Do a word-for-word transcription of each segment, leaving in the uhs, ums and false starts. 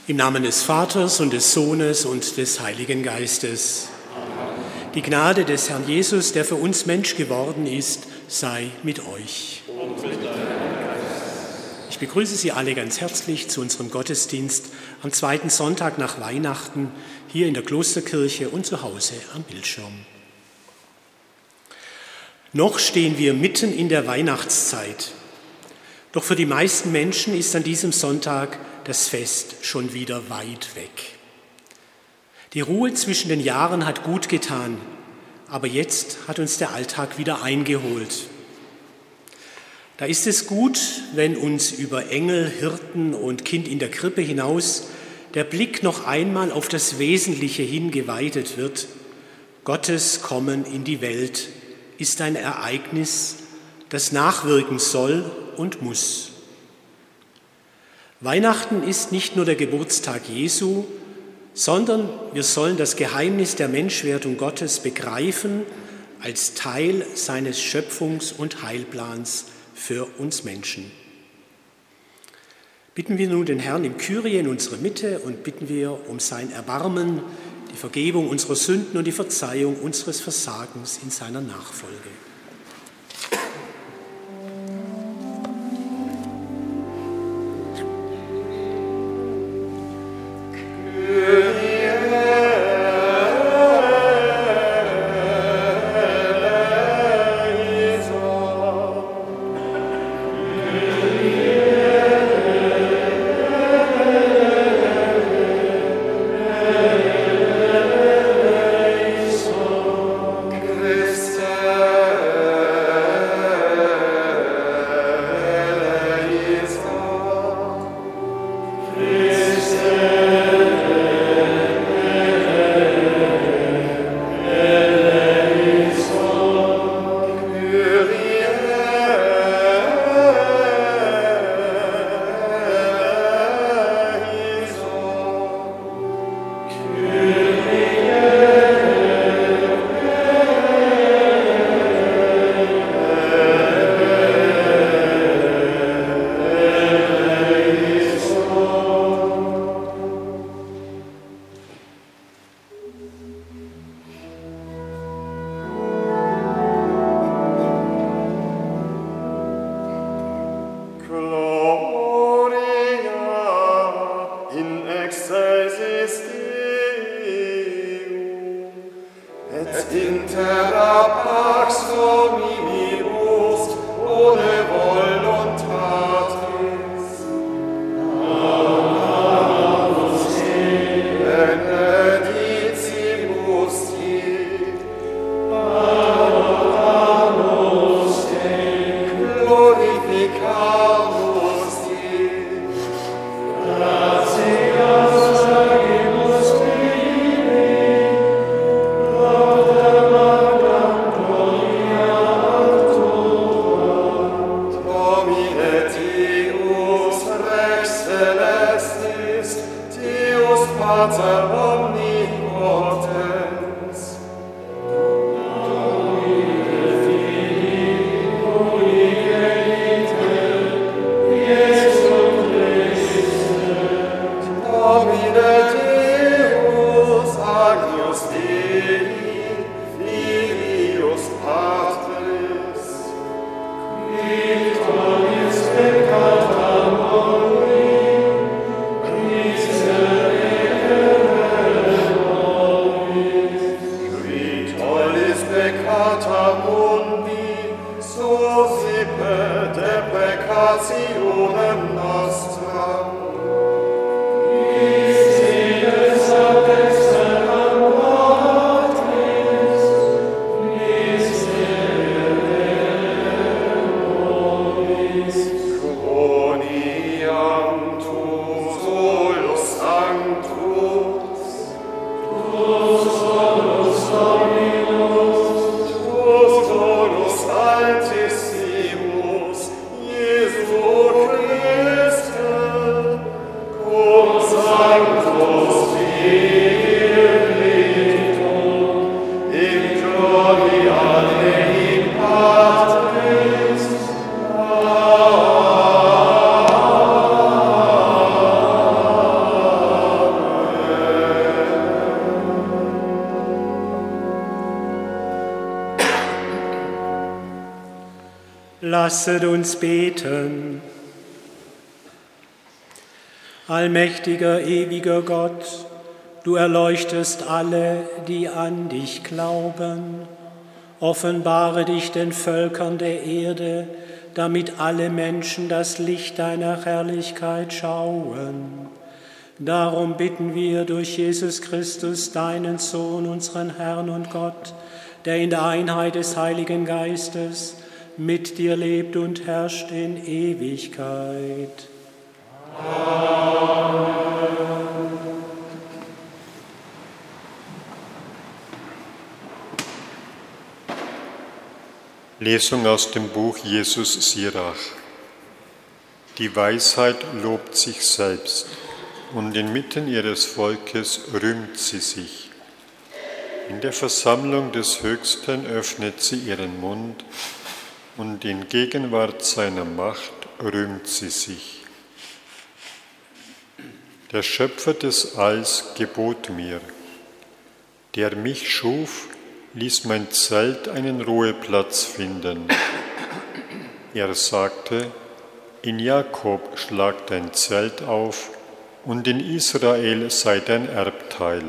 Im Namen des Vaters und des Sohnes und des Heiligen Geistes. Die Gnade des Herrn Jesus, der für uns Mensch geworden ist, sei mit euch. Ich begrüße Sie alle ganz herzlich zu unserem Gottesdienst am zweiten Sonntag nach Weihnachten hier in der Klosterkirche und zu Hause am Bildschirm. Noch stehen wir mitten in der Weihnachtszeit. Doch für die meisten Menschen ist an diesem Sonntag das Fest schon wieder weit weg. Die Ruhe zwischen den Jahren hat gut getan, aber jetzt hat uns der Alltag wieder eingeholt. Da ist es gut, wenn uns über Engel, Hirten und Kind in der Krippe hinaus der Blick noch einmal auf das Wesentliche hin geweitet wird. Gottes Kommen in die Welt ist ein Ereignis, das nachwirken soll und muss. Weihnachten ist nicht nur der Geburtstag Jesu, sondern wir sollen das Geheimnis der Menschwerdung Gottes begreifen als Teil seines Schöpfungs- und Heilplans für uns Menschen. Bitten wir nun den Herrn im Kyrie in unsere Mitte und bitten wir um sein Erbarmen, die Vergebung unserer Sünden und die Verzeihung unseres Versagens in seiner Nachfolge. Altissimus, Jesu Christus. Lasset uns beten. Allmächtiger, ewiger Gott, du erleuchtest alle, die an dich glauben. Offenbare dich den Völkern der Erde, damit alle Menschen das Licht deiner Herrlichkeit schauen. Darum bitten wir durch Jesus Christus, deinen Sohn, unseren Herrn und Gott, der in der Einheit des Heiligen Geistes mit dir lebt und herrscht in Ewigkeit. Amen. Lesung aus dem Buch Jesus Sirach. Die Weisheit lobt sich selbst, und inmitten ihres Volkes rühmt sie sich. In der Versammlung des Höchsten öffnet sie ihren Mund, und in Gegenwart seiner Macht rühmt sie sich. Der Schöpfer des Alls gebot mir, der mich schuf, ließ mein Zelt einen Ruheplatz finden. Er sagte, in Jakob schlag dein Zelt auf und in Israel sei dein Erbteil.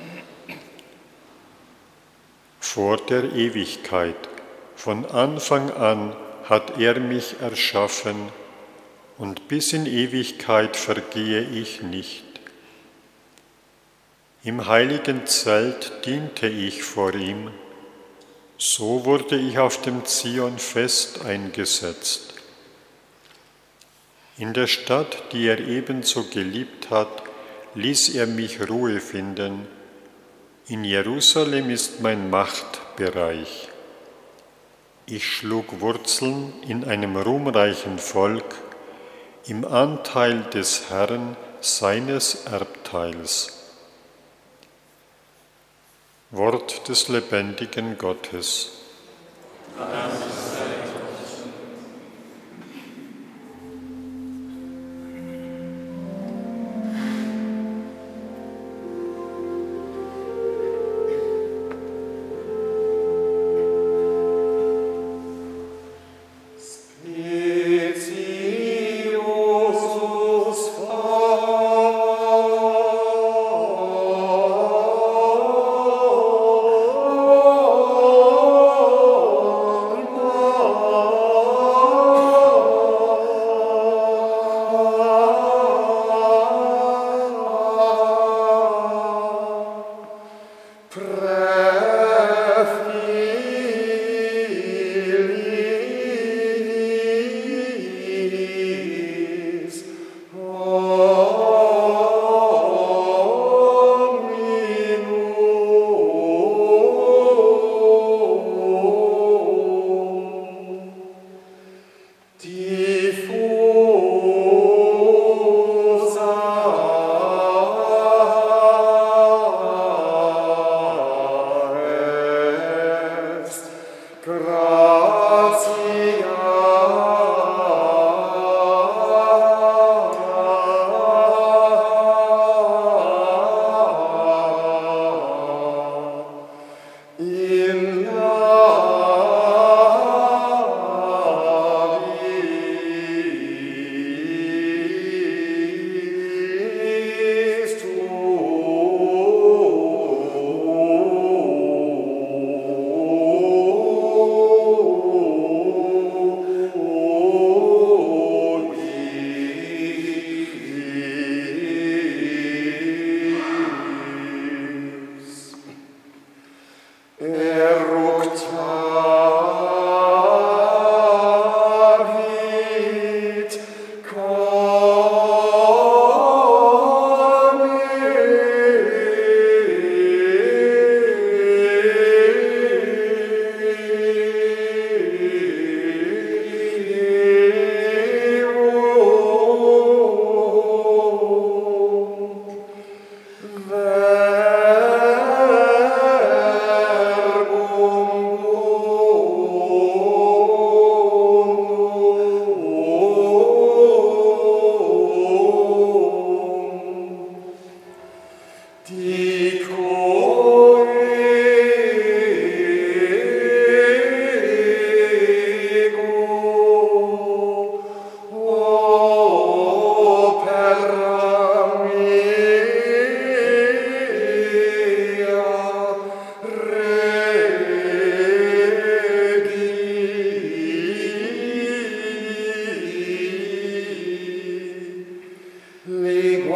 Vor der Ewigkeit, von Anfang an hat er mich erschaffen, und bis in Ewigkeit vergehe ich nicht. Im heiligen Zelt diente ich vor ihm, so wurde ich auf dem Zion-Fest eingesetzt. In der Stadt, die er ebenso geliebt hat, ließ er mich Ruhe finden. In Jerusalem ist mein Machtbereich. Ich schlug Wurzeln in einem ruhmreichen Volk, im Anteil des Herrn seines Erbteils. Wort des lebendigen Gottes. Die Furcht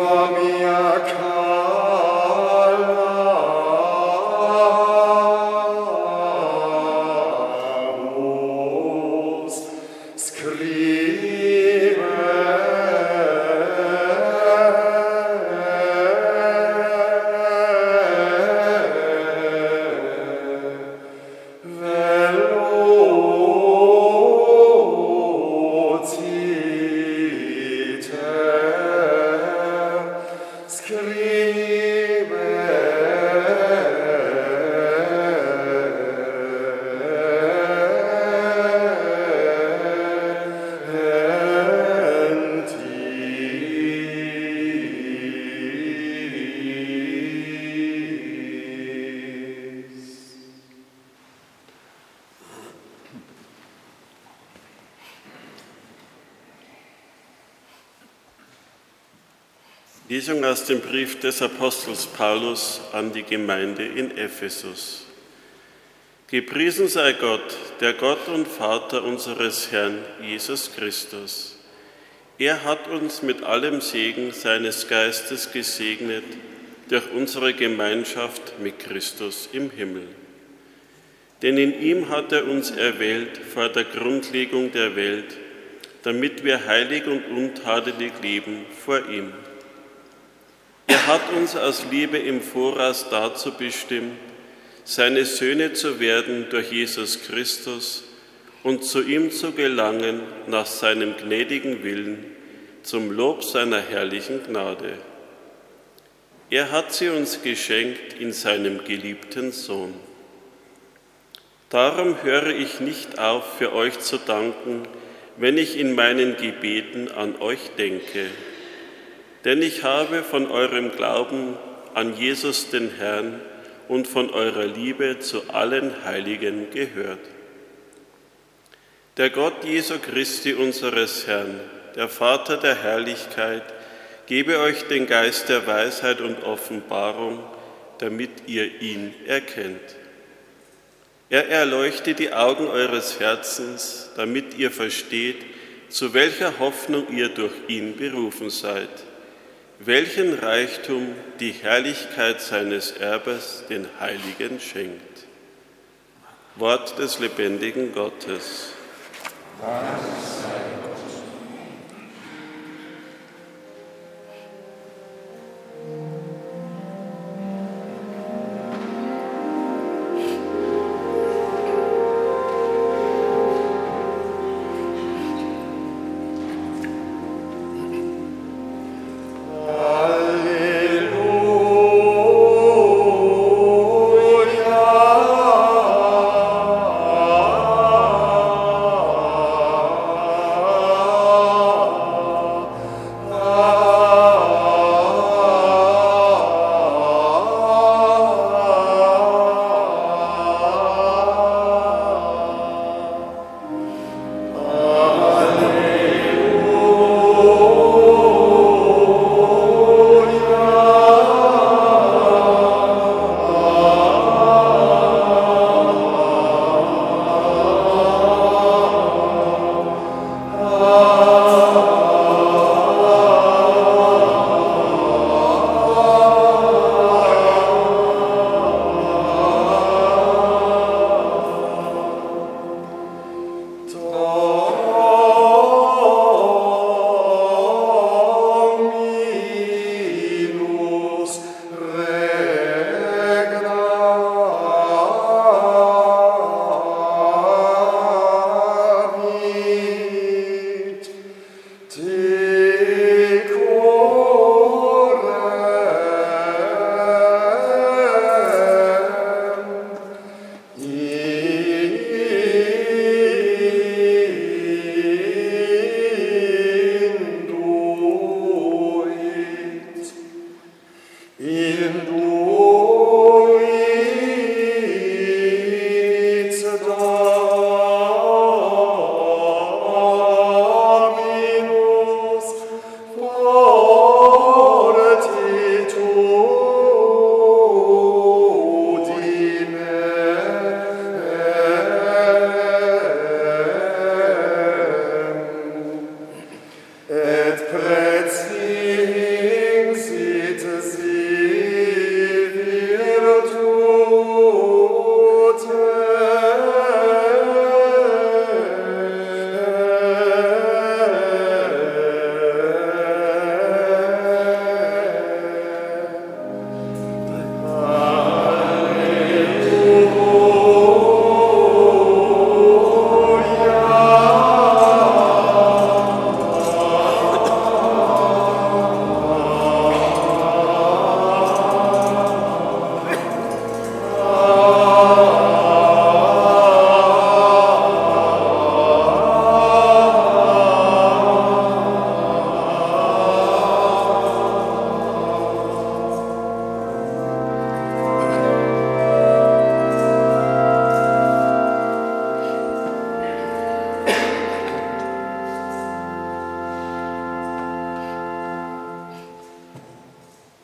Lesung aus dem Brief des Apostels Paulus an die Gemeinde in Ephesus. Gepriesen sei Gott, der Gott und Vater unseres Herrn Jesus Christus. Er hat uns mit allem Segen seines Geistes gesegnet durch unsere Gemeinschaft mit Christus im Himmel. Denn in ihm hat er uns erwählt vor der Grundlegung der Welt, damit wir heilig und untadelig leben vor ihm. Er hat uns aus Liebe im Voraus dazu bestimmt, seine Söhne zu werden durch Jesus Christus und zu ihm zu gelangen nach seinem gnädigen Willen, zum Lob seiner herrlichen Gnade. Er hat sie uns geschenkt in seinem geliebten Sohn. Darum höre ich nicht auf, für euch zu danken, wenn ich in meinen Gebeten an euch denke. Denn ich habe von eurem Glauben an Jesus den Herrn und von eurer Liebe zu allen Heiligen gehört. Der Gott Jesu Christi, unseres Herrn, der Vater der Herrlichkeit, gebe euch den Geist der Weisheit und Offenbarung, damit ihr ihn erkennt. Er erleuchte die Augen eures Herzens, damit ihr versteht, zu welcher Hoffnung ihr durch ihn berufen seid, welchen Reichtum die Herrlichkeit seines Erbes den Heiligen schenkt. Wort des lebendigen Gottes. Dank sei Gott. Alleluia.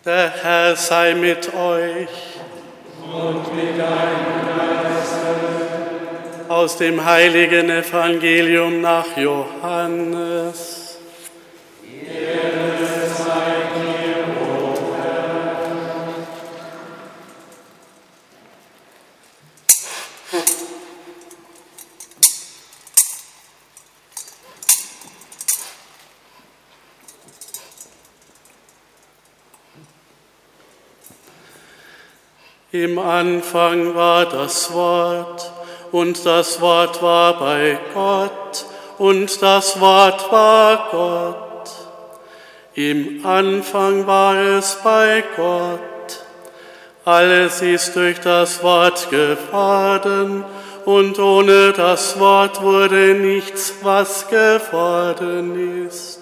Der Herr sei mit euch. Und mit deinem Geiste. Aus dem heiligen Evangelium nach Johannes. Ehre sei dir, o Herr. Im Anfang war das Wort, und das Wort war bei Gott, und das Wort war Gott. Im Anfang war es bei Gott. Alles ist durch das Wort geworden, und ohne das Wort wurde nichts, was geworden ist.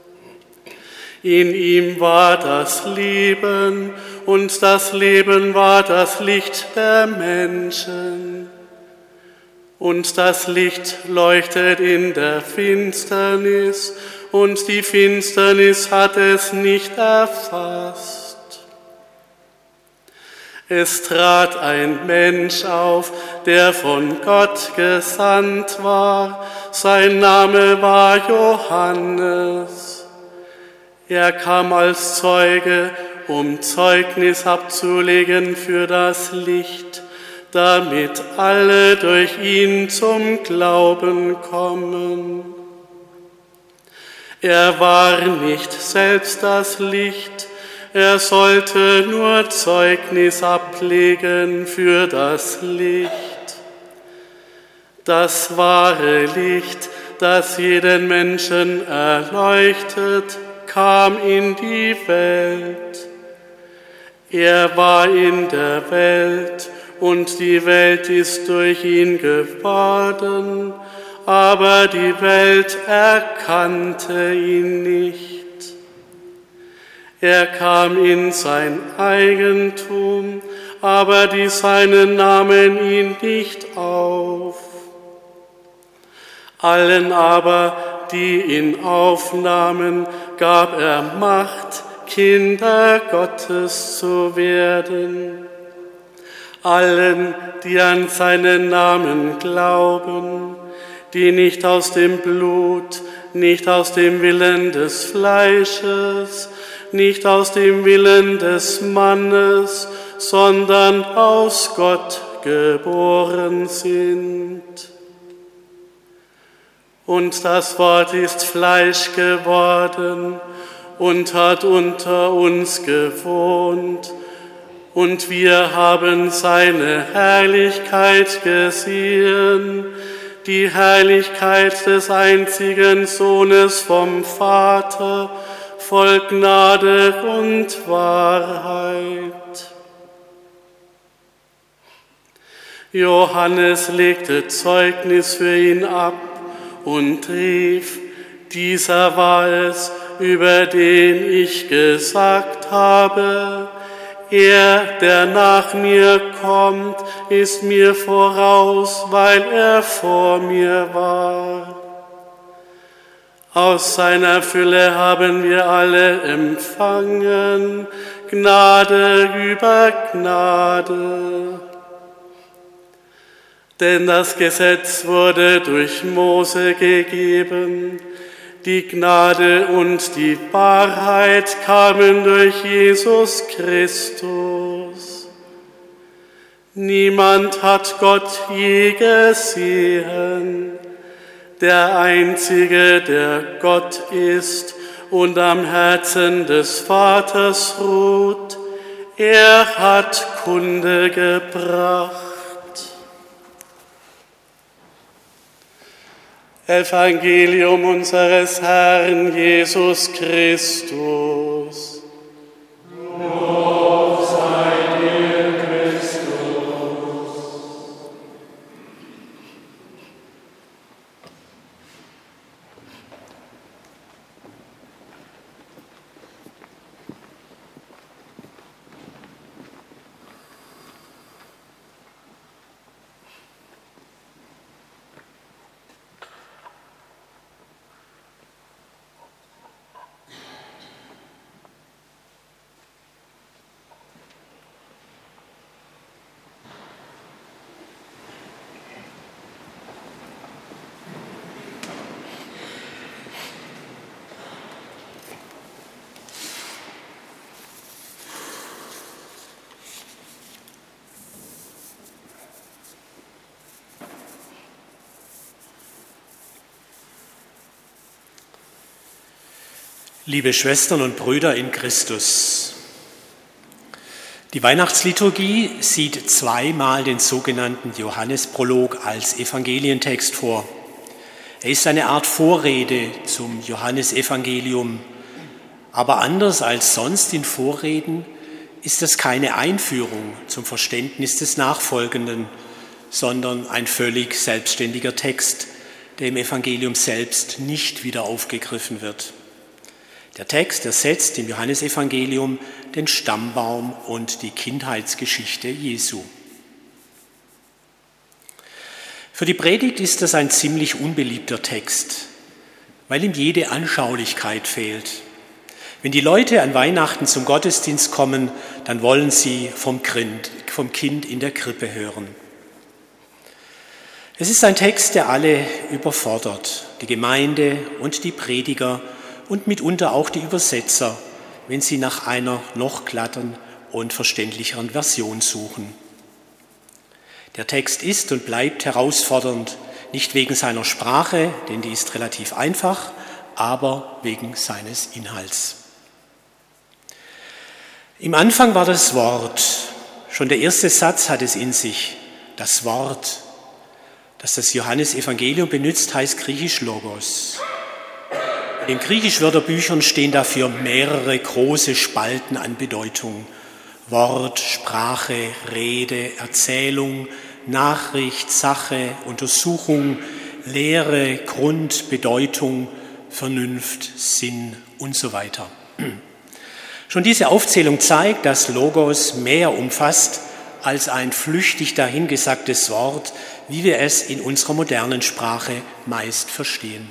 In ihm war das Leben, und das Leben war das Licht der Menschen. Und das Licht leuchtet in der Finsternis, und die Finsternis hat es nicht erfasst. Es trat ein Mensch auf, der von Gott gesandt war. Sein Name war Johannes. Er kam als Zeuge, um Zeugnis abzulegen für das Licht, damit alle durch ihn zum Glauben kommen. Er war nicht selbst das Licht, er sollte nur Zeugnis ablegen für das Licht. Das wahre Licht, das jeden Menschen erleuchtet, kam in die Welt. Er war in der Welt, und die Welt ist durch ihn geworden, aber die Welt erkannte ihn nicht. Er kam in sein Eigentum, aber die Seinen nahmen ihn nicht auf. Allen aber, die ihn aufnahmen, gab er Macht, Kinder Gottes zu werden. Allen, die an seinen Namen glauben, die nicht aus dem Blut, nicht aus dem Willen des Fleisches, nicht aus dem Willen des Mannes, sondern aus Gott geboren sind. Und das Wort ist Fleisch geworden und hat unter uns gewohnt, und wir haben seine Herrlichkeit gesehen, die Herrlichkeit des einzigen Sohnes vom Vater, voll Gnade und Wahrheit. Johannes legte Zeugnis für ihn ab und rief: Dieser war es, über den ich gesagt habe: Er, der nach mir kommt, ist mir voraus, weil er vor mir war. Aus seiner Fülle haben wir alle empfangen, Gnade über Gnade. Denn das Gesetz wurde durch Mose gegeben, die Gnade und die Wahrheit kamen durch Jesus Christus. Niemand hat Gott je gesehen, der Einzige, der Gott ist und am Herzen des Vaters ruht, er hat Kunde gebracht. Evangelium unseres Herrn Jesus Christus. Lob sei dir, Christus. Liebe Schwestern und Brüder in Christus, die Weihnachtsliturgie sieht zweimal den sogenannten Johannesprolog als Evangelientext vor. Er ist eine Art Vorrede zum Johannesevangelium, aber anders als sonst in Vorreden ist das keine Einführung zum Verständnis des Nachfolgenden, sondern ein völlig selbstständiger Text, der im Evangelium selbst nicht wieder aufgegriffen wird. Der Text ersetzt im Johannesevangelium den Stammbaum und die Kindheitsgeschichte Jesu. Für die Predigt ist das ein ziemlich unbeliebter Text, weil ihm jede Anschaulichkeit fehlt. Wenn die Leute an Weihnachten zum Gottesdienst kommen, dann wollen sie vom Kind, vom Kind in der Krippe hören. Es ist ein Text, der alle überfordert, die Gemeinde und die Prediger und mitunter auch die Übersetzer, wenn sie nach einer noch glatten und verständlicheren Version suchen. Der Text ist und bleibt herausfordernd, nicht wegen seiner Sprache, denn die ist relativ einfach, aber wegen seines Inhalts. Im Anfang war das Wort. Schon der erste Satz hat es in sich. Das Wort, das das Johannesevangelium benutzt, heißt griechisch Logos. In den Griechisch-Wörterbüchern stehen dafür mehrere große Spalten an Bedeutung. Wort, Sprache, Rede, Erzählung, Nachricht, Sache, Untersuchung, Lehre, Grund, Bedeutung, Vernunft, Sinn und so weiter. Schon diese Aufzählung zeigt, dass Logos mehr umfasst als ein flüchtig dahingesagtes Wort, wie wir es in unserer modernen Sprache meist verstehen.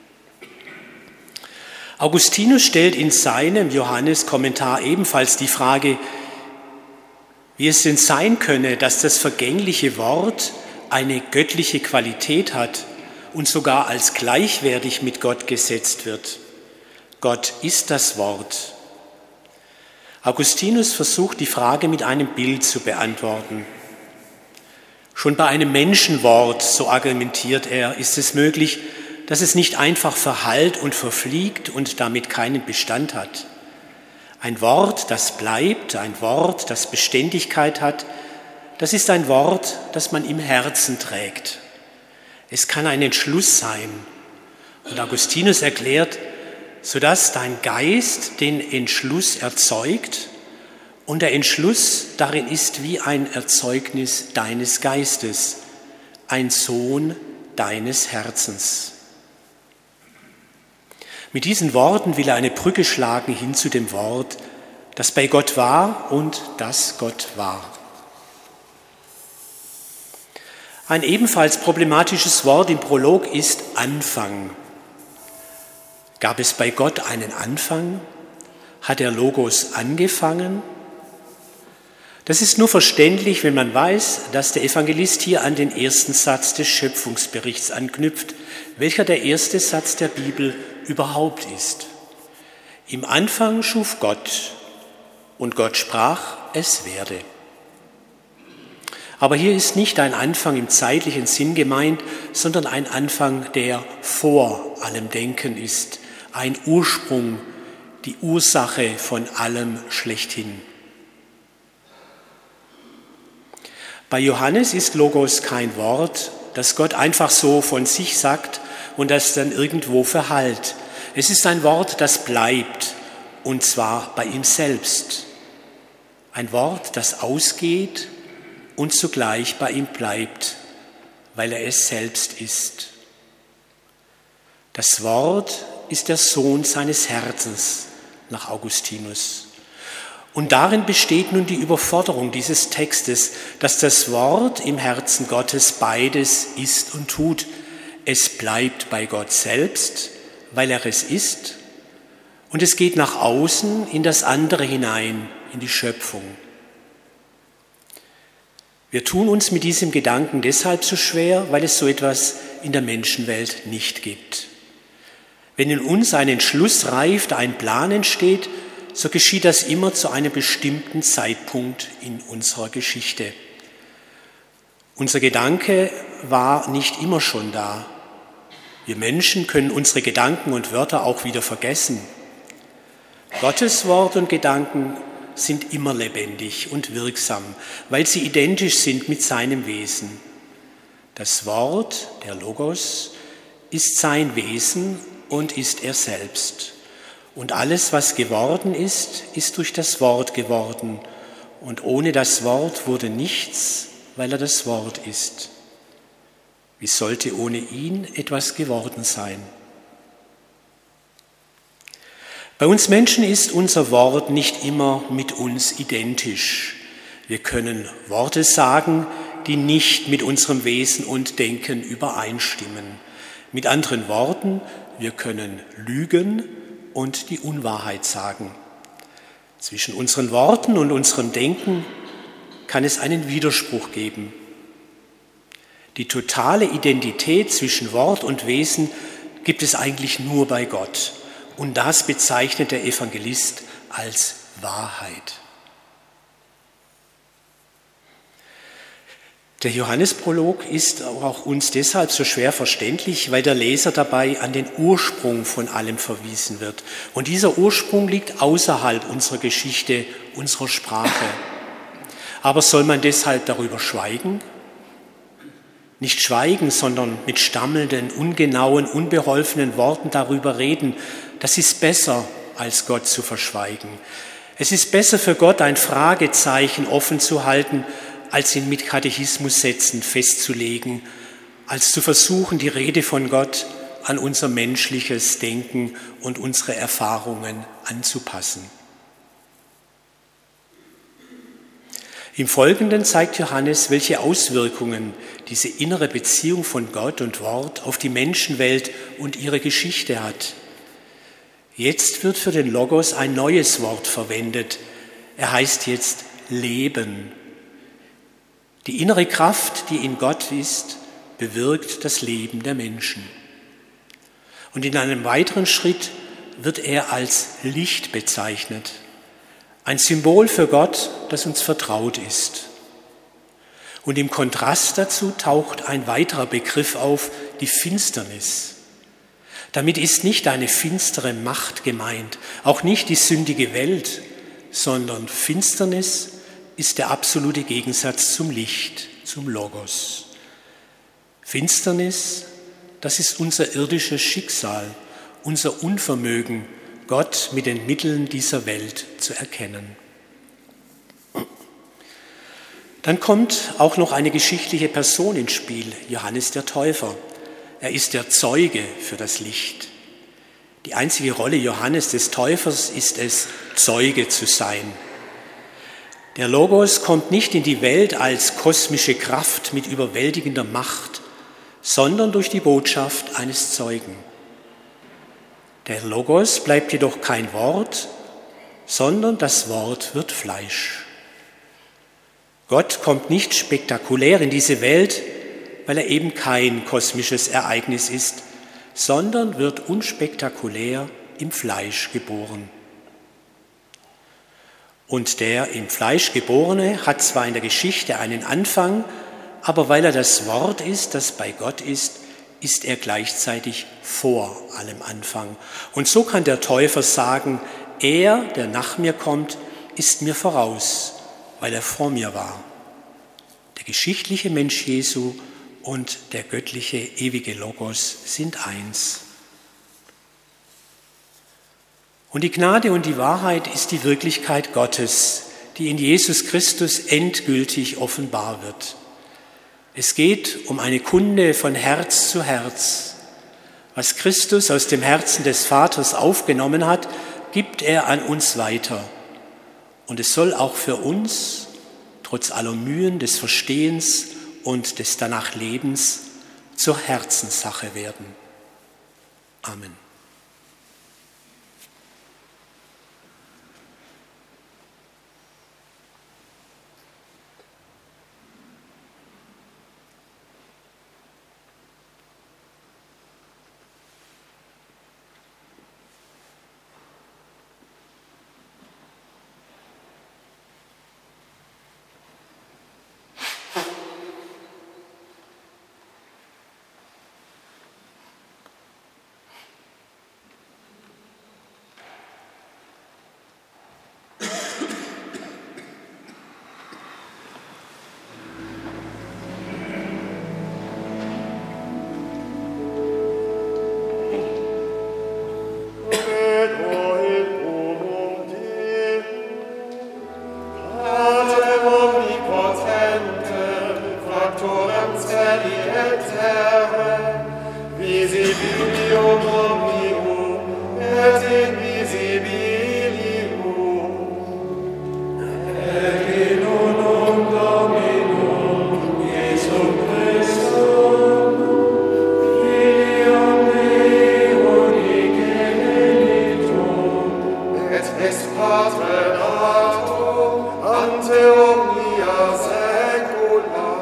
Augustinus stellt in seinem Johannes-Kommentar ebenfalls die Frage, wie es denn sein könne, dass das vergängliche Wort eine göttliche Qualität hat und sogar als gleichwertig mit Gott gesetzt wird. Gott ist das Wort. Augustinus versucht, die Frage mit einem Bild zu beantworten. Schon bei einem Menschenwort, so argumentiert er, ist es möglich, dass es nicht einfach verhallt und verfliegt und damit keinen Bestand hat. Ein Wort, das bleibt, ein Wort, das Beständigkeit hat, das ist ein Wort, das man im Herzen trägt. Es kann ein Entschluss sein. Und Augustinus erklärt, sodass dein Geist den Entschluss erzeugt und der Entschluss darin ist wie ein Erzeugnis deines Geistes, ein Sohn deines Herzens. Mit diesen Worten will er eine Brücke schlagen hin zu dem Wort, das bei Gott war und das Gott war. Ein ebenfalls problematisches Wort im Prolog ist Anfang. Gab es bei Gott einen Anfang? Hat der Logos angefangen? Das ist nur verständlich, wenn man weiß, dass der Evangelist hier an den ersten Satz des Schöpfungsberichts anknüpft, welcher der erste Satz der Bibel überhaupt ist. Im Anfang schuf Gott und Gott sprach, es werde. Aber hier ist nicht ein Anfang im zeitlichen Sinn gemeint, sondern ein Anfang, der vor allem Denken ist, ein Ursprung, die Ursache von allem schlechthin. Bei Johannes ist Logos kein Wort, das Gott einfach so von sich sagt und das dann irgendwo verhallt. Es ist ein Wort, das bleibt, und zwar bei ihm selbst. Ein Wort, das ausgeht und zugleich bei ihm bleibt, weil er es selbst ist. Das Wort ist der Sohn seines Herzens, nach Augustinus. Und darin besteht nun die Überforderung dieses Textes, dass das Wort im Herzen Gottes beides ist und tut. Es bleibt bei Gott selbst, weil er es ist, und es geht nach außen in das andere hinein, in die Schöpfung. Wir tun uns mit diesem Gedanken deshalb so schwer, weil es so etwas in der Menschenwelt nicht gibt. Wenn in uns ein Entschluss reift, ein Plan entsteht, so geschieht das immer zu einem bestimmten Zeitpunkt in unserer Geschichte. Unser Gedanke war nicht immer schon da. Wir Menschen können unsere Gedanken und Wörter auch wieder vergessen. Gottes Wort und Gedanken sind immer lebendig und wirksam, weil sie identisch sind mit seinem Wesen. Das Wort, der Logos, ist sein Wesen und ist er selbst. Und alles, was geworden ist, ist durch das Wort geworden. Und ohne das Wort wurde nichts, weil er das Wort ist. Wie sollte ohne ihn etwas geworden sein? Bei uns Menschen ist unser Wort nicht immer mit uns identisch. Wir können Worte sagen, die nicht mit unserem Wesen und Denken übereinstimmen. Mit anderen Worten, wir können lügen und die Unwahrheit sagen. Zwischen unseren Worten und unserem Denken kann es einen Widerspruch geben. Die totale Identität zwischen Wort und Wesen gibt es eigentlich nur bei Gott. Und das bezeichnet der Evangelist als Wahrheit. Der Johannesprolog ist auch uns deshalb so schwer verständlich, weil der Leser dabei an den Ursprung von allem verwiesen wird. Und dieser Ursprung liegt außerhalb unserer Geschichte, unserer Sprache. Aber soll man deshalb darüber schweigen? Nicht schweigen, sondern mit stammelnden, ungenauen, unbeholfenen Worten darüber reden, das ist besser, als Gott zu verschweigen. Es ist besser für Gott, ein Fragezeichen offen zu halten, als ihn mit Katechismussätzen festzulegen, als zu versuchen, die Rede von Gott an unser menschliches Denken und unsere Erfahrungen anzupassen. Im Folgenden zeigt Johannes, welche Auswirkungen diese innere Beziehung von Gott und Wort auf die Menschenwelt und ihre Geschichte hat. Jetzt wird für den Logos ein neues Wort verwendet. Er heißt jetzt Leben. Die innere Kraft, die in Gott ist, bewirkt das Leben der Menschen. Und in einem weiteren Schritt wird er als Licht bezeichnet. Ein Symbol für Gott, das uns vertraut ist. Und im Kontrast dazu taucht ein weiterer Begriff auf, die Finsternis. Damit ist nicht eine finstere Macht gemeint, auch nicht die sündige Welt, sondern Finsternis ist der absolute Gegensatz zum Licht, zum Logos. Finsternis, das ist unser irdisches Schicksal, unser Unvermögen, Gott mit den Mitteln dieser Welt zu erkennen. Dann kommt auch noch eine geschichtliche Person ins Spiel, Johannes der Täufer. Er ist der Zeuge für das Licht. Die einzige Rolle Johannes des Täufers ist es, Zeuge zu sein. Der Logos kommt nicht in die Welt als kosmische Kraft mit überwältigender Macht, sondern durch die Botschaft eines Zeugen. Der Logos bleibt jedoch kein Wort, sondern das Wort wird Fleisch. Gott kommt nicht spektakulär in diese Welt, weil er eben kein kosmisches Ereignis ist, sondern wird unspektakulär im Fleisch geboren. Und der im Fleisch Geborene hat zwar in der Geschichte einen Anfang, aber weil er das Wort ist, das bei Gott ist, ist er gleichzeitig vor allem Anfang. Und so kann der Täufer sagen, er, der nach mir kommt, ist mir voraus, weil er vor mir war. Der geschichtliche Mensch Jesu und der göttliche, ewige Logos sind eins. Und die Gnade und die Wahrheit ist die Wirklichkeit Gottes, die in Jesus Christus endgültig offenbar wird. Es geht um eine Kunde von Herz zu Herz. Was Christus aus dem Herzen des Vaters aufgenommen hat, gibt er an uns weiter. Und es soll auch für uns, trotz aller Mühen des Verstehens und des Danachlebens, zur Herzenssache werden. Amen. paternatum ante omnia saecula.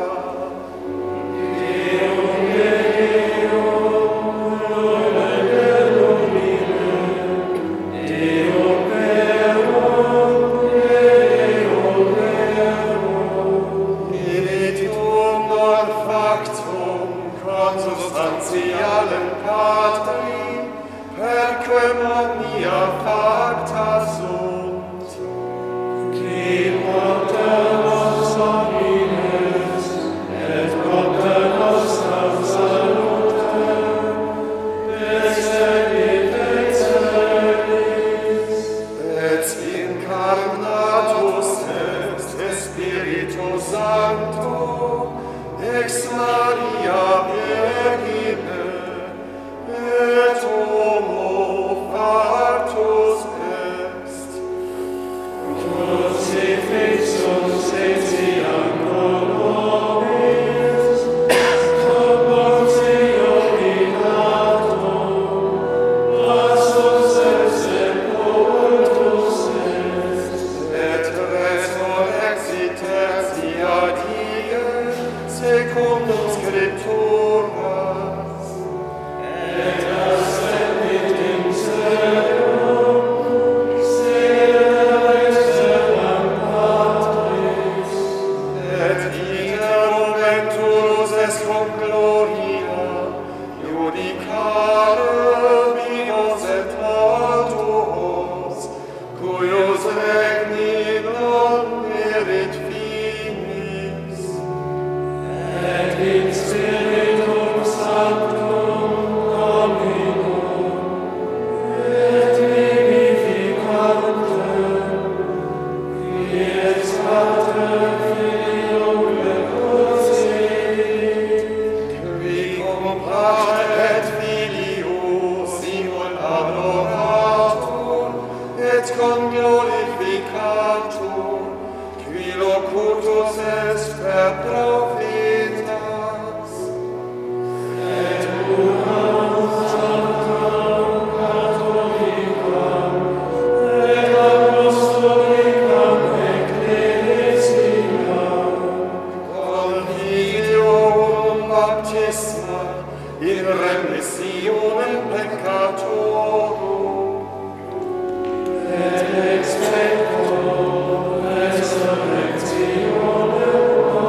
Deum Deum, Deum Deum, Deum Verum, Deum Verum, Iritum non factum consubstantialem Patri, perquem omnia facta sunt. Qui propter nostra homines, et propter nostram salutem, extendit excellis, et incarnatus est Spiritus Sancto, ex Maria Virgine, et homo factus est. Crucifixus etiam nobis, sub Pontio Pilatum, passus et sepultus est, et resurrexit tertia die, secundum Scripturas, et ascendit in caelum, sedere exterram Patris, et iterum venturus est cum gloria, judicare vivos et mortuos, cuius regni non erit finis, et in Spiritum Sanctum Dominum, et vivificantem, qui ex Pater Filium reposit, qui cum Pater et Filius simul adoratur, et cum glorificatur, qui locutus est per prophetas, et unam sanctam catholicam, et apostolicam ecclesiam, confidium baptisma in remissionem peccatorum, et expecto resurrectionem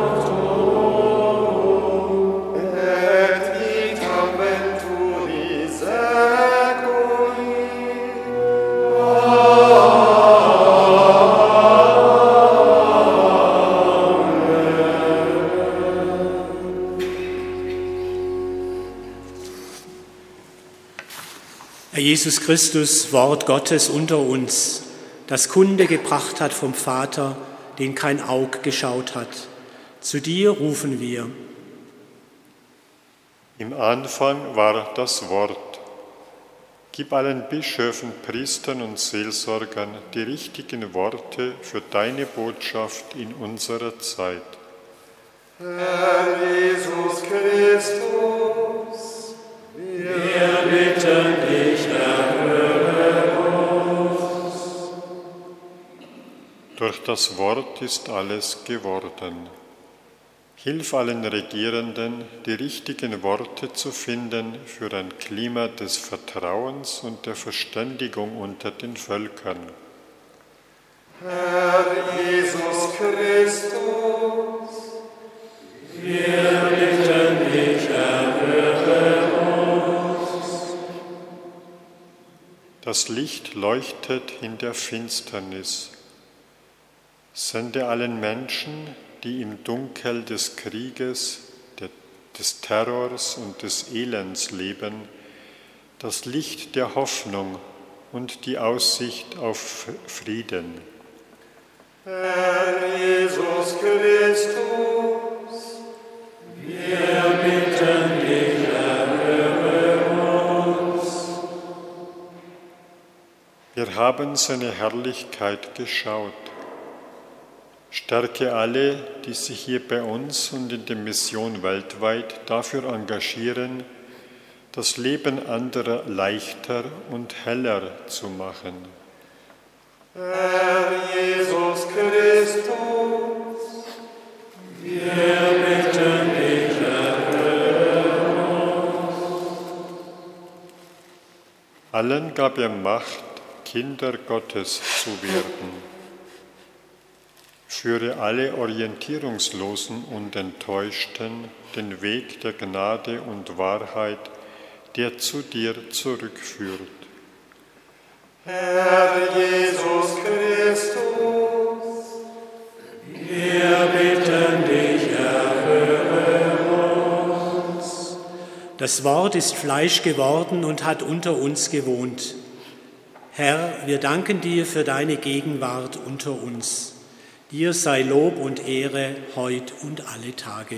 mortuorum, et vitam venturi seculi. Herr Jesus Christus, Wort Gottes unter uns, das Kunde gebracht hat vom Vater, den kein Aug geschaut hat. Zu dir rufen wir. Im Anfang war das Wort. Gib allen Bischöfen, Priestern und Seelsorgern die richtigen Worte für deine Botschaft in unserer Zeit. Herr Jesus Christus, wir bitten dich, erhöre uns. Durch das Wort ist alles geworden. Hilf allen Regierenden, die richtigen Worte zu finden für ein Klima des Vertrauens und der Verständigung unter den Völkern. Herr Jesus Christus, wir bitten dich, erhöre uns. Das Licht leuchtet in der Finsternis. Sende allen Menschen, die im Dunkel des Krieges, des Terrors und des Elends leben, das Licht der Hoffnung und die Aussicht auf Frieden. Herr Jesus Christus, wir bitten dich, erhöre uns. Wir haben seine Herrlichkeit geschaut. Stärke alle, die sich hier bei uns und in der Mission weltweit dafür engagieren, das Leben anderer leichter und heller zu machen. Herr Jesus Christus, wir bitten dich, erhöre uns. Allen gab er Macht, Kinder Gottes zu werden. Führe alle Orientierungslosen und Enttäuschten den Weg der Gnade und Wahrheit, der zu dir zurückführt. Herr Jesus Christus, Wir bitten dich, erhöre uns. Das Wort ist Fleisch geworden und hat unter uns gewohnt. Herr, wir danken dir für deine Gegenwart unter uns. Dir sei Lob und Ehre heut und alle Tage.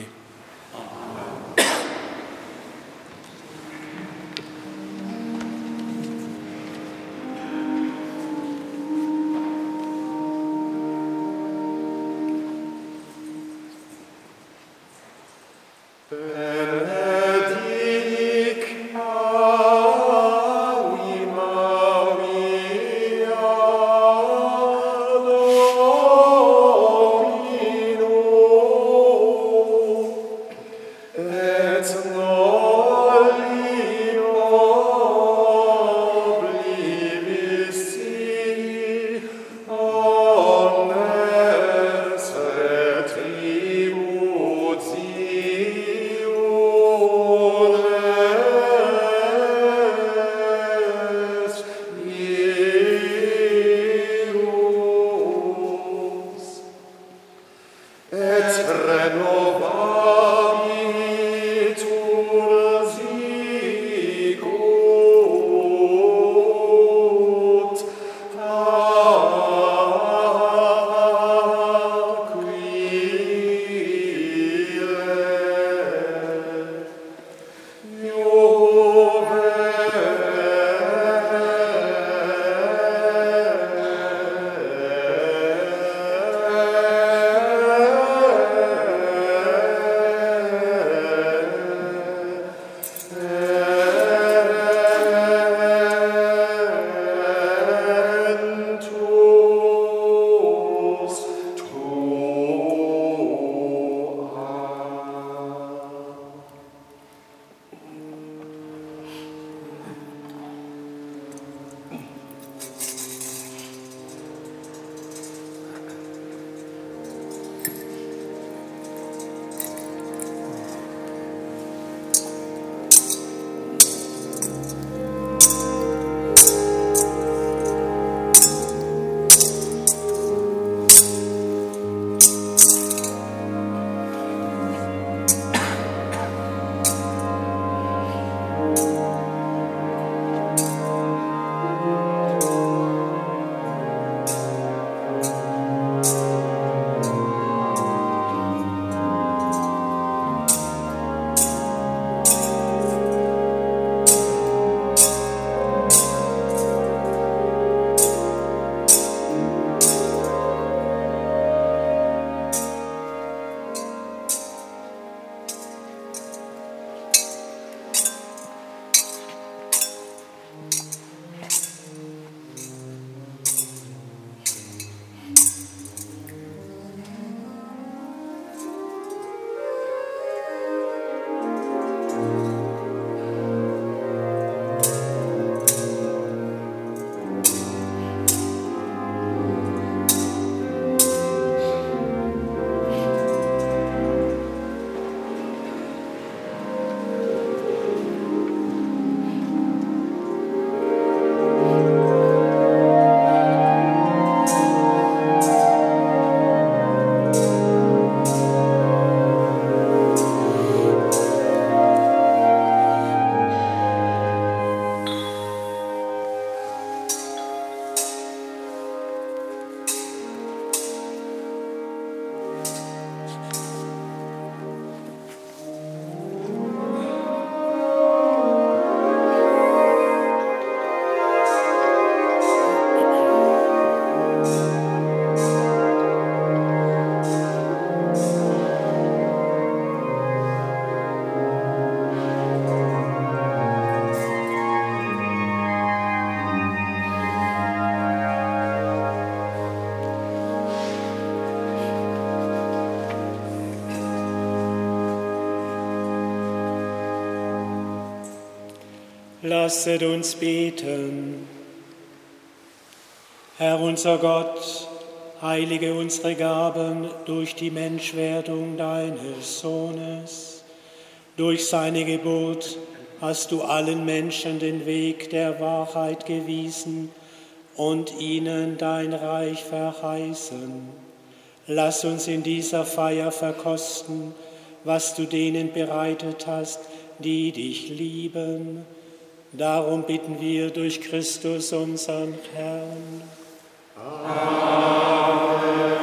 Lasset uns beten. Herr unser Gott, heilige unsere Gaben durch die Menschwerdung deines Sohnes. Durch seine Geburt hast du allen Menschen den Weg der Wahrheit gewiesen und ihnen dein Reich verheißen. Lass uns in dieser Feier verkosten, was du denen bereitet hast, die dich lieben. Darum bitten wir durch Christus, unseren Herrn. Amen.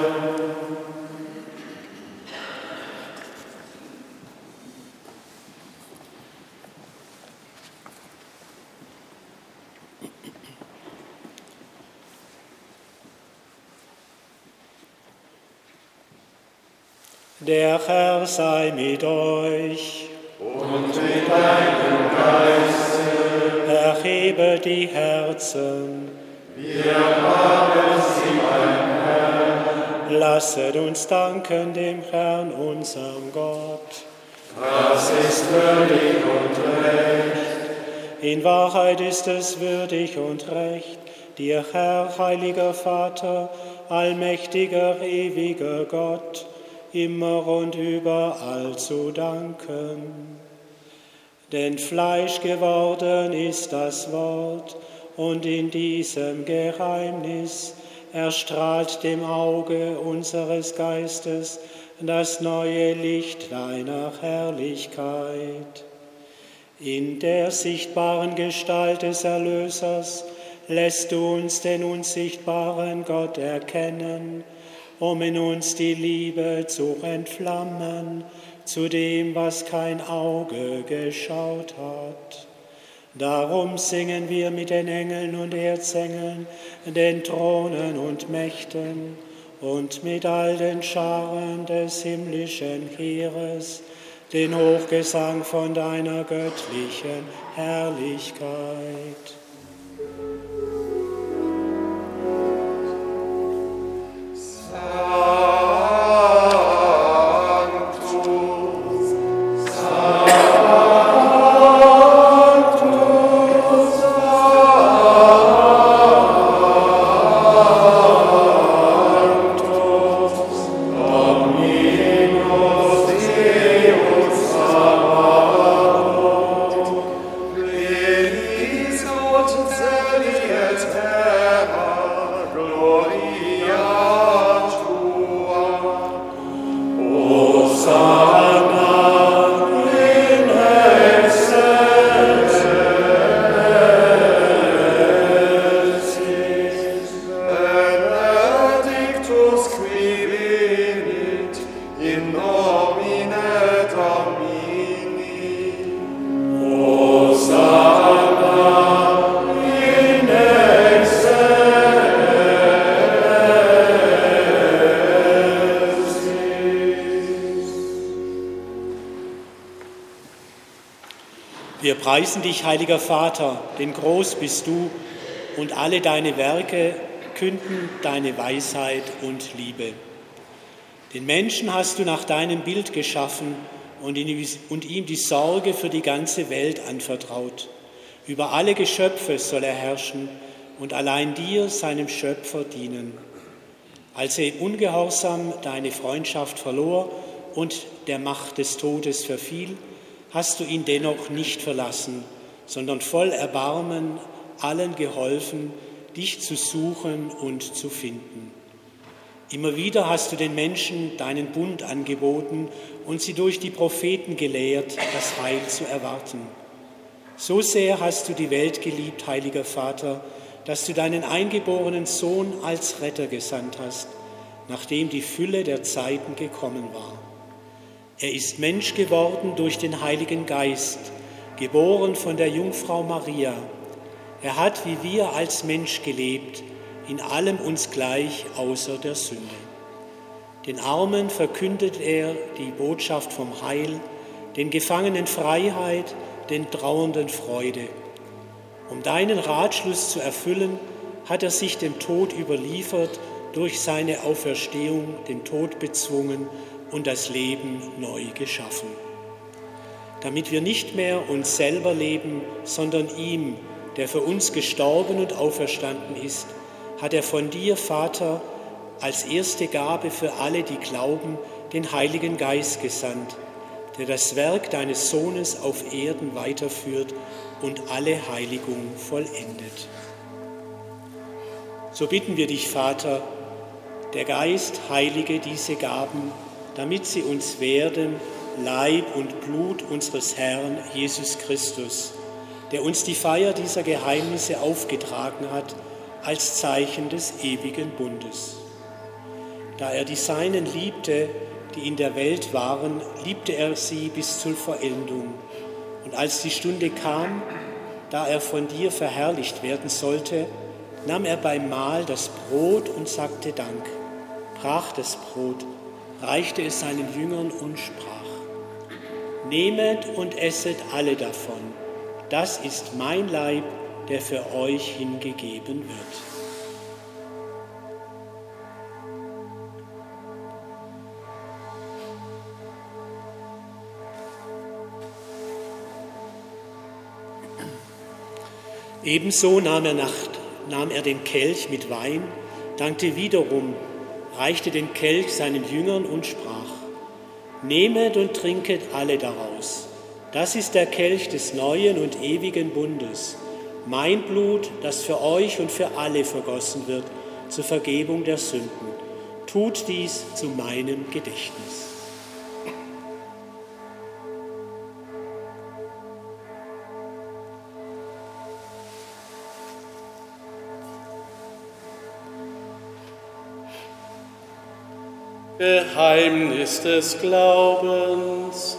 Der Herr sei mit euch. Und mit deinem Geiste. Erhebe die Herzen. Wir haben sie beim Herrn. Lasset uns danken dem Herrn, unserem Gott. Das ist würdig und recht. In Wahrheit ist es würdig und recht, dir, Herr, heiliger Vater, allmächtiger, ewiger Gott, immer und überall zu danken. Denn Fleisch geworden ist das Wort, und in diesem Geheimnis erstrahlt dem Auge unseres Geistes das neue Licht deiner Herrlichkeit. In der sichtbaren Gestalt des Erlösers lässt du uns den unsichtbaren Gott erkennen, um in uns die Liebe zu entflammen zu dem, was kein Auge geschaut hat. Darum singen wir mit den Engeln und Erzengeln, den Thronen und Mächten und mit all den Scharen des himmlischen Heeres den Hochgesang von deiner göttlichen Herrlichkeit. Wir preisen dich, heiliger Vater, denn groß bist du und alle deine Werke künden deine Weisheit und Liebe. Den Menschen hast du nach deinem Bild geschaffen und ihm die Sorge für die ganze Welt anvertraut. Über alle Geschöpfe soll er herrschen und allein dir, seinem Schöpfer, dienen. Als er im Ungehorsam deine Freundschaft verlor und der Macht des Todes verfiel, hast du ihn dennoch nicht verlassen, sondern voll Erbarmen allen geholfen, dich zu suchen und zu finden. Immer wieder hast du den Menschen deinen Bund angeboten und sie durch die Propheten gelehrt, das Heil zu erwarten. So sehr hast du die Welt geliebt, heiliger Vater, dass du deinen eingeborenen Sohn als Retter gesandt hast, nachdem die Fülle der Zeiten gekommen war. Er ist Mensch geworden durch den Heiligen Geist, geboren von der Jungfrau Maria. Er hat wie wir als Mensch gelebt, in allem uns gleich außer der Sünde. Den Armen verkündet er die Botschaft vom Heil, den Gefangenen Freiheit, den Trauernden Freude. Um deinen Ratschluss zu erfüllen, hat er sich dem Tod überliefert, durch seine Auferstehung den Tod bezwungen und das Leben neu geschaffen. damit wir nicht mehr uns selber leben, sondern ihm, der für uns gestorben und auferstanden ist, hat er von dir, Vater, als erste Gabe für alle, die glauben, den Heiligen Geist gesandt, der das Werk deines Sohnes auf Erden weiterführt und alle Heiligung vollendet. So bitten wir dich, Vater, der Geist heilige diese Gaben, damit sie uns werden, Leib und Blut unseres Herrn Jesus Christus, der uns die Feier dieser Geheimnisse aufgetragen hat, als Zeichen des ewigen Bundes. Da er die Seinen liebte, die in der Welt waren, liebte er sie bis zur Vollendung. Und als die Stunde kam, da er von dir verherrlicht werden sollte, nahm er beim Mahl das Brot und sagte Dank, brach das Brot, reichte es seinen Jüngern und sprach: Nehmet und esset alle davon, das ist mein Leib, der für euch hingegeben wird. Ebenso nahm er, nach, nahm er den Kelch mit Wein, dankte wiederum, reichte den Kelch seinen Jüngern und sprach: Nehmet und trinket alle daraus. Das ist der Kelch des neuen und ewigen Bundes, mein Blut, das für euch und für alle vergossen wird, zur Vergebung der Sünden. Tut dies zu meinem Gedächtnis. Geheimnis des Glaubens.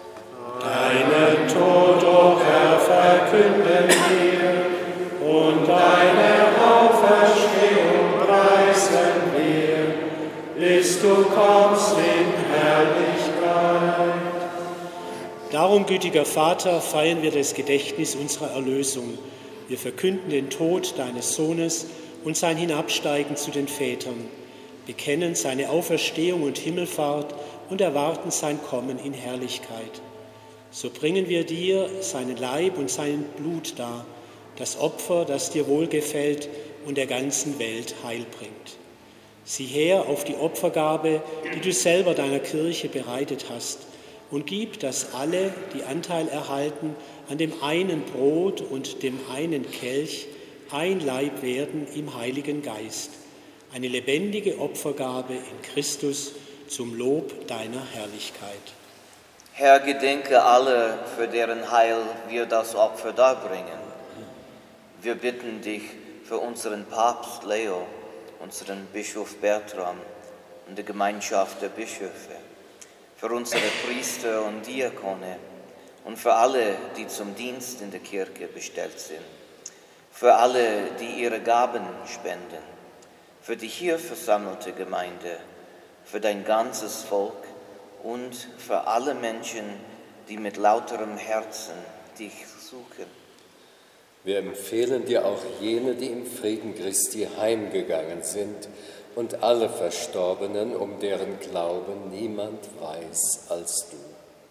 Deinen Tod, o Herr, verkünden wir, und deine Auferstehung preisen wir, bis du kommst in Herrlichkeit. Darum, gütiger Vater, feiern wir das Gedächtnis unserer Erlösung. Wir verkünden den Tod deines Sohnes und sein Hinabsteigen zu den Vätern, bekennen seine Auferstehung und Himmelfahrt und erwarten sein Kommen in Herrlichkeit. So bringen wir dir seinen Leib und sein Blut dar, das Opfer, das dir wohlgefällt und der ganzen Welt Heil bringt. Sieh her auf die Opfergabe, die du selber deiner Kirche bereitet hast, und gib, dass alle, die Anteil erhalten, an dem einen Brot und dem einen Kelch ein Leib werden im Heiligen Geist, eine lebendige Opfergabe in Christus zum Lob deiner Herrlichkeit. Herr, gedenke alle, für deren Heil wir das Opfer darbringen. Wir bitten dich für unseren Papst Leo, unseren Bischof Bertram und die Gemeinschaft der Bischöfe, für unsere Priester und Diakone und für alle, die zum Dienst in der Kirche bestellt sind, für alle, die ihre Gaben spenden, für die hier versammelte Gemeinde, für dein ganzes Volk und für alle Menschen, die mit lauterem Herzen dich suchen. Wir empfehlen dir auch jene, die im Frieden Christi heimgegangen sind, und alle Verstorbenen, um deren Glauben niemand weiß als du.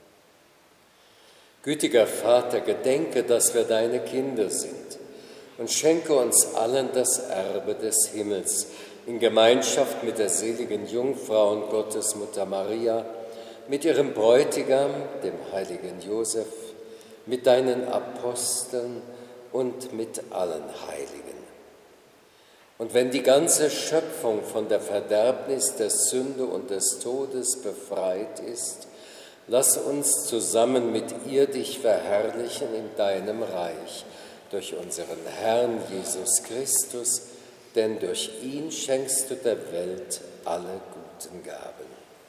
Gütiger Vater, gedenke, dass wir deine Kinder sind, und schenke uns allen das Erbe des Himmels in Gemeinschaft mit der seligen Jungfrau und Gottesmutter Maria, mit ihrem Bräutigam, dem heiligen Josef, mit deinen Aposteln und mit allen Heiligen. Und wenn die ganze Schöpfung von der Verderbnis der Sünde und des Todes befreit ist, lass uns zusammen mit ihr dich verherrlichen in deinem Reich, durch unseren Herrn Jesus Christus, denn durch ihn schenkst du der Welt alle guten Gaben.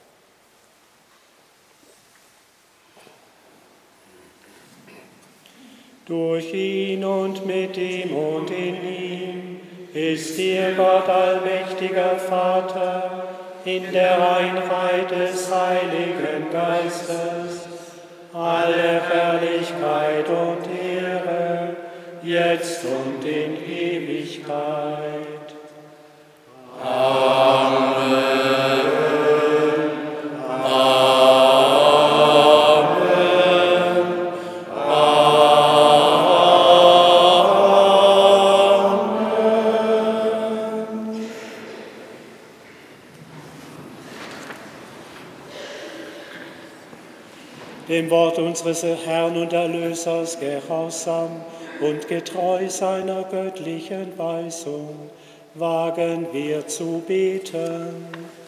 Durch ihn und mit ihm und in ihm ist dir Gott, allmächtiger Vater, in der Einheit des Heiligen Geistes, alle Herrlichkeit und Ehre, jetzt und in Ewigkeit. Amen. Amen. dem Wort unseres Herrn und Erlösers gehorsam und getreu seiner göttlichen Weisung, wagen wir zu beten.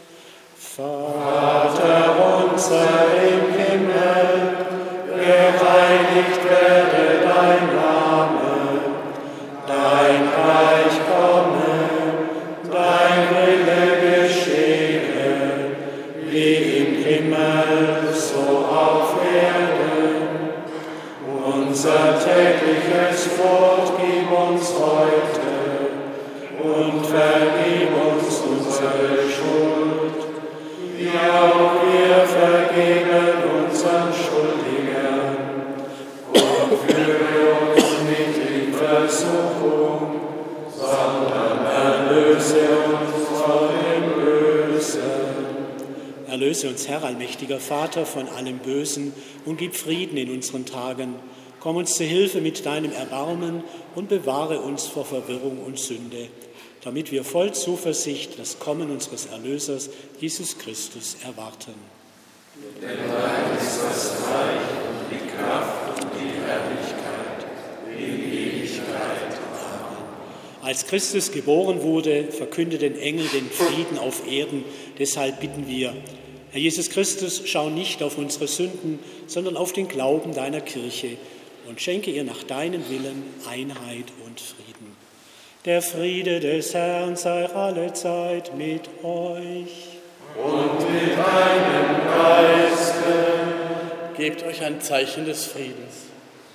Vater unser im Himmel, geheiligt werde dein Name, dein Reich komme, dein Wille geschehe, wie im Himmel, so auf Erden. Unser tägliches Brot gib uns heute und vergib uns unsere Schuld, wie auch wir vergeben unseren Schuldigern. Und führe uns nicht in Versuchung, sondern erlöse uns von dem Bösen. Erlöse uns, Herr, allmächtiger Vater, von allem Bösen und gib Frieden in unseren Tagen. Komm uns zu Hilfe mit deinem Erbarmen und bewahre uns vor Verwirrung und Sünde, damit wir voll Zuversicht das Kommen unseres Erlösers, Jesus Christus, erwarten. Denn dein ist das Reich und die Kraft und die Herrlichkeit in Ewigkeit. Amen. Als Christus geboren wurde, verkündeten Engel den Frieden auf Erden. Deshalb bitten wir, Herr Jesus Christus, schau nicht auf unsere Sünden, sondern auf den Glauben deiner Kirche und schenke ihr nach deinem Willen Einheit und Frieden. Der Friede des Herrn sei allezeit mit euch. Und mit deinem Geiste. Gebt euch ein Zeichen des Friedens.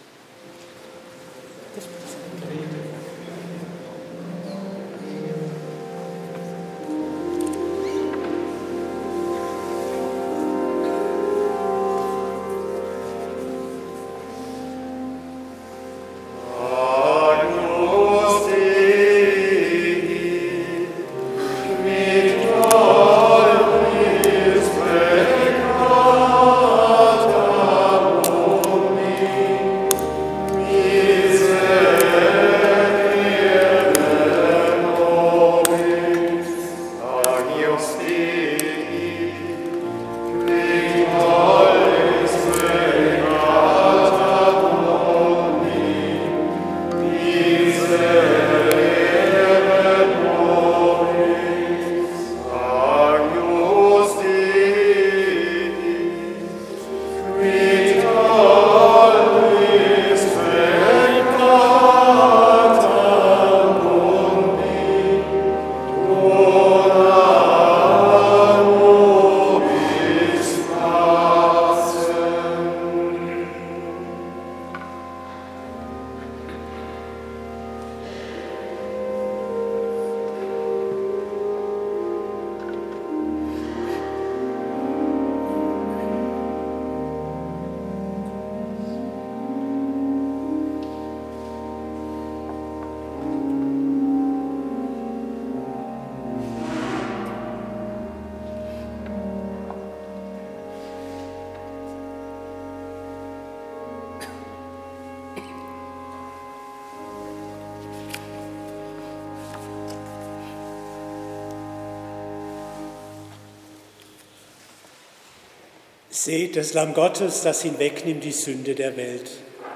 Seht das Lamm Gottes, das hinwegnimmt die Sünde der Welt.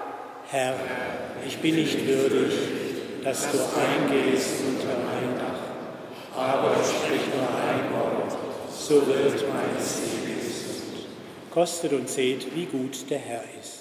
Herr, ich bin nicht würdig, dass du eingehst unter mein Dach, aber sprich nur ein Wort, so wird meine Seele gesund. Kostet und seht, wie gut der Herr ist.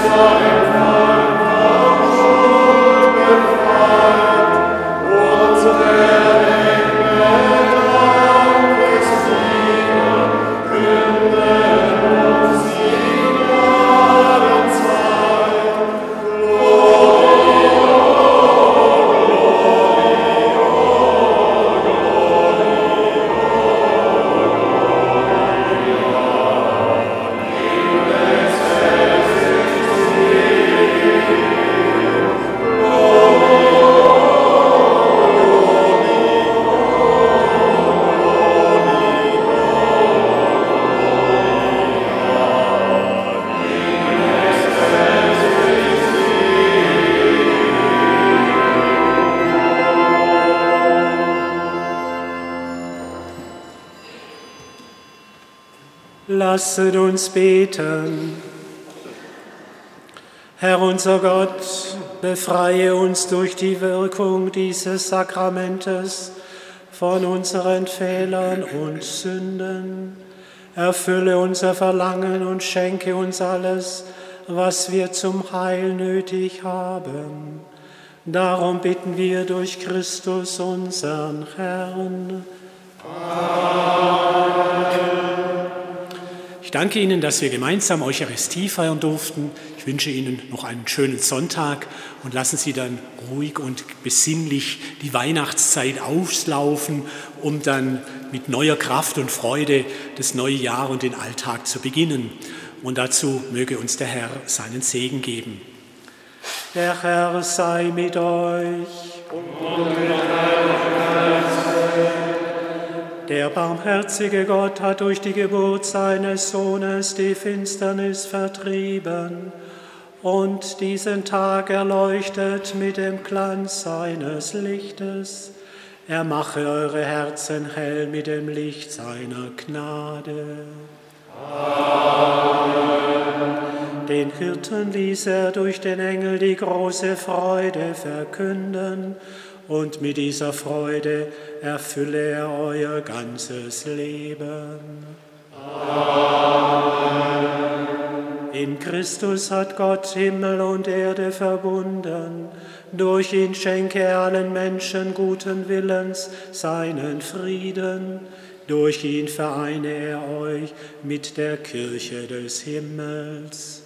Lasset uns beten. Herr unser Gott, befreie uns durch die Wirkung dieses Sakramentes von unseren Fehlern und Sünden. Erfülle unser Verlangen und schenke uns alles, was wir zum Heil nötig haben. Darum bitten wir durch Christus, unseren Herrn. Amen. Ich danke Ihnen, dass wir gemeinsam Eucharistie feiern durften. Ich wünsche Ihnen noch einen schönen Sonntag und lassen Sie dann ruhig und besinnlich die Weihnachtszeit auslaufen, um dann mit neuer Kraft und Freude das neue Jahr und den Alltag zu beginnen. Und dazu möge uns der Herr seinen Segen geben. Der Herr sei mit euch. Und mit deinem Geiste. Der barmherzige Gott hat durch die Geburt seines Sohnes die Finsternis vertrieben und diesen Tag erleuchtet mit dem Glanz seines Lichtes. Er mache eure Herzen hell mit dem Licht seiner Gnade. Amen. Den Hirten ließ er durch den Engel die große Freude verkünden, und mit dieser Freude erfülle er euer ganzes Leben. Amen. In Christus hat Gott Himmel und Erde verbunden. Durch ihn schenke er allen Menschen guten Willens seinen Frieden. Durch ihn vereine er euch mit der Kirche des Himmels.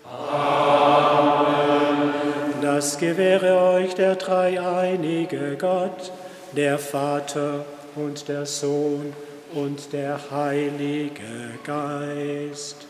Amen. Das gewähre euch der dreieinige Gott, der Vater und der Sohn und der Heilige Geist.